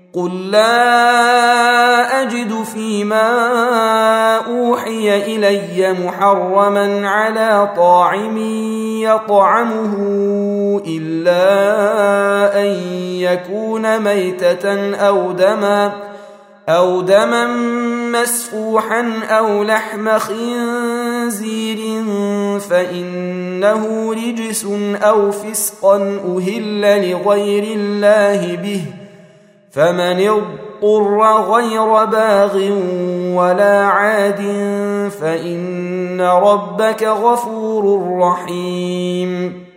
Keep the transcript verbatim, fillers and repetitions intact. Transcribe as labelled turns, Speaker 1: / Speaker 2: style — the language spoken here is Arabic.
Speaker 1: قل لا أجد فيما أوحي إلي محرما على طاعم يطعمه إلا أن يكون ميتة أو دما أو دما مسفوحا أو لحم خنزير فإنه رجس أو فسقا أهل لغير الله به، فمن اضطر غير باغ ولا عاد فإن ربك غفور رحيم.